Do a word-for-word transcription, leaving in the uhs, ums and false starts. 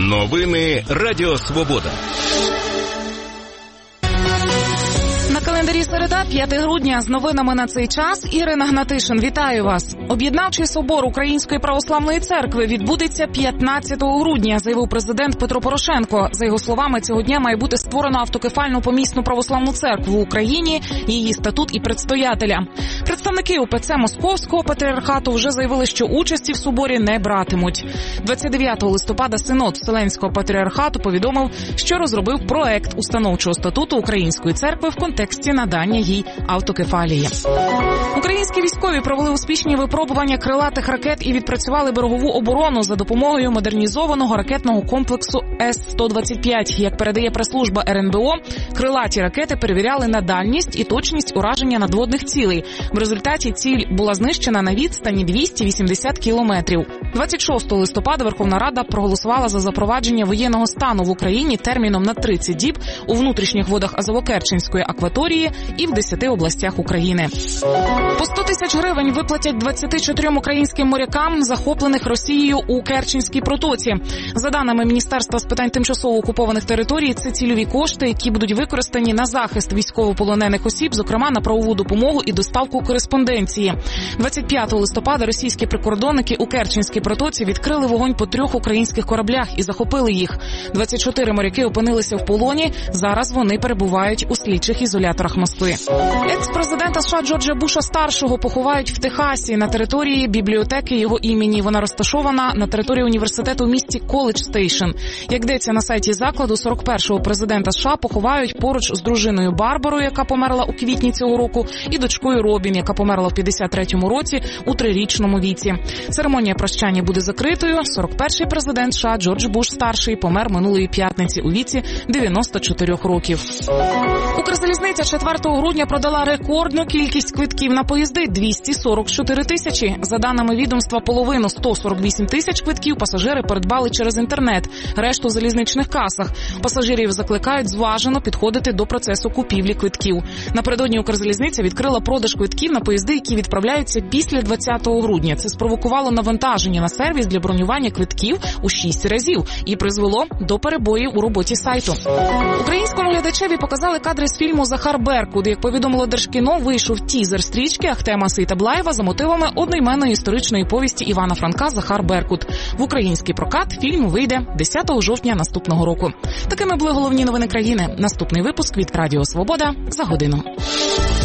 Новини Радіо Свобода. На календарі середа, п'яте грудня. З новинами на цей час Ірина Гнатишин. Вітаю вас. Об'єднавчий собор Української православної церкви відбудеться п'ятнадцятого грудня, заявив президент Петро Порошенко. За його словами, цього дня має бути створено автокефальну помісну православну церкву в Україні, її статут і предстоятеля. Представники УПЦ Московського патріархату вже заявили, що участі в соборі не братимуть. двадцять дев'ятого листопада Синод Вселенського патріархату повідомив, що розробив проект установчого статуту Української церкви в контексті надання їй автокефалії. Українські військові провели успішні випробування крилатих ракет і відпрацювали берегову оборону за допомогою модернізованого ракетного комплексу С сто двадцять п'ять. Як передає прес-служба Ер Ен Бе О, крилаті ракети перевіряли на дальність і точність ураження надводних цілей. В результаті ціль була знищена на відстані двісті вісімдесят кілометрів. двадцять шостого листопада Верховна Рада проголосувала за запровадження воєнного стану в Україні терміном на тридцять діб у внутрішніх водах Азово-Керченської акваторії і в десяти областях України. По сто тисяч гривень виплатять двадцяти чотирьом українським морякам, захоплених Росією у Керченській протоці. За даними Міністерства з питань тимчасово окупованих територій, це цільові кошти, які будуть використані на захист військовополонених осіб, зокрема на правову допомогу і доставку кореспонденції. двадцять п'ятого листопада російські прикордонники у Керченській протоці відкрили вогонь по трьох українських кораблях і захопили їх. двадцять чотири моряки опинилися в полоні, зараз вони перебувають у слідчих ізоляторах Москви. Екс-президента США Джорджа Буша-старшого поховають в Техасі на території бібліотеки його імені. Вона розташована на території університету в місті Коледж Стейшн. Як йдеться на сайті закладу, сорок першого президента США поховають поруч з дружиною Барбарою, яка померла у квітні цього року, і дочкою Робін, яка померла в п'ятдесят третьому році у трирічному віці. Церемонія прощання буде закритою. сорок перший президент США Джордж Буш-старший помер минулої п'ятниці у віці дев'яноста чотирьох років. Укрзалізниця четвертого грудня продала рекордну кількість квитків на поїзди – двісті сорок чотири тисячі. За даними відомства, половину – сто сорок вісім тисяч квитків пасажири придбали через інтернет, решту в залізничних касах. Пасажирів закликають зважено підходити до процесу купівлі квитків. Напередодні Укрзалізниця відкрила продаж квитків на поїзди, які відправляються після двадцятого грудня. Це спровокувало навантаження на сервіс для бронювання квитків у шість разів і призвело до перебоїв у роботі сайту. Українському глядачеві показали кадри з фільму «Захар Беркут». Як повідомило Держкіно, вийшов тізер стрічки Ахтема Сейтаблаєва за мотивами одноіменної історичної повісті Івана Франка «Захар Беркут». В український прокат фільм вийде десятого жовтня наступного року. Такими були головні новини країни. Наступний випуск від Радіо Свобода за годину.